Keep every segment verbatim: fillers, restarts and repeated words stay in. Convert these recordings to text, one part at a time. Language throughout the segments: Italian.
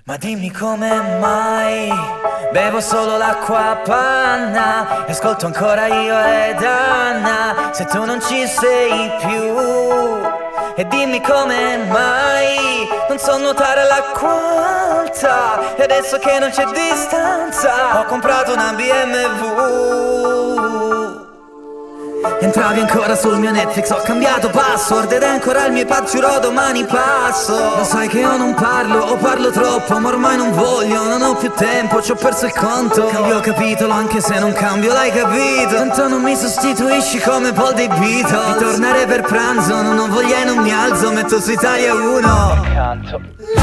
Ma dimmi come mai bevo solo l'acqua a panna e ascolto ancora io ed Anna se tu non ci sei più. E dimmi come mai non so nuotare all'acqua alta e adesso che non c'è distanza ho comprato una B M W. Entravi ancora sul mio Netflix, ho cambiato password ed è ancora il mio iPad, giuro domani passo. Lo sai che io non parlo o parlo troppo, ma ormai non voglio, non ho più tempo, ci ho perso il conto. Cambio capitolo anche se non cambio, l'hai capito? Tanto non mi sostituisci come Paul dei Beatles. Ritornare per pranzo, non ho voglia e non mi alzo, metto su Italia uno. Canto.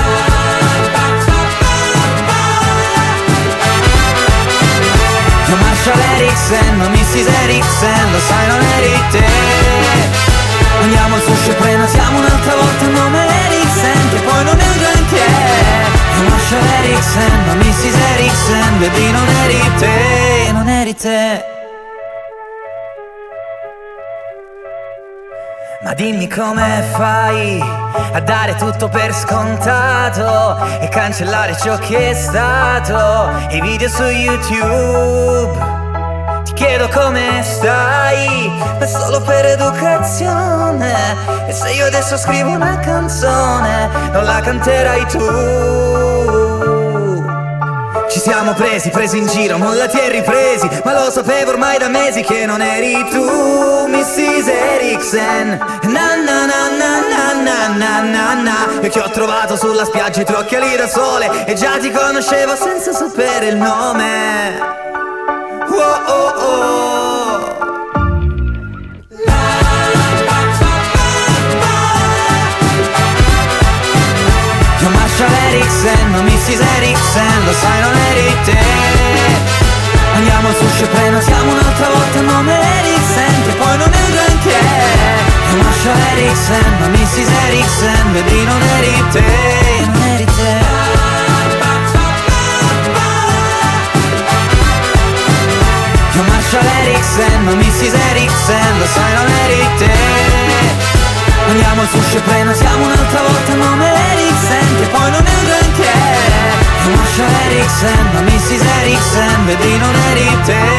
Io Marshall Eriksen, ma missus Eriksen, lo sai non eri te. Andiamo al sushi e prenotiamo un'altra volta il nome Eriksen, che poi non è un granché. Io Marshall Eriksen, ma missus Eriksen, baby non eri te, non eri te. Ma dimmi come fai a dare tutto per scontato e cancellare ciò che è stato, i video su YouTube. Ti chiedo come stai, ma solo per educazione. E se io adesso scrivo una canzone, non la canterai tu. Ci siamo presi, presi in giro, mollati e ripresi, ma lo sapevo ormai da mesi che non eri tu, missus Eriksen. Na na na na na na na na na. Io che ho trovato sulla spiaggia i tuoi occhiali da sole e già ti conoscevo senza sapere il nome. Oh oh oh. Io Marshall Eriksen, ma missus Eriksen, lo sai non eri te. Andiamo al sushi e prenotiamo un'altra volta il nome Eriksen, che poi non è un granché. Io Marshall Eriksen, ma missus Eriksen, baby non eri te, non eri te. Io Marshall Eriksen, ma missus Eriksen, lo sai non eri te. Andiamo al sushi e prenotiamo un'altra volta il nome Eriksen, che poi non è un granché. Io Marshall Eriksen, ma missus Eriksen, baby non eri te.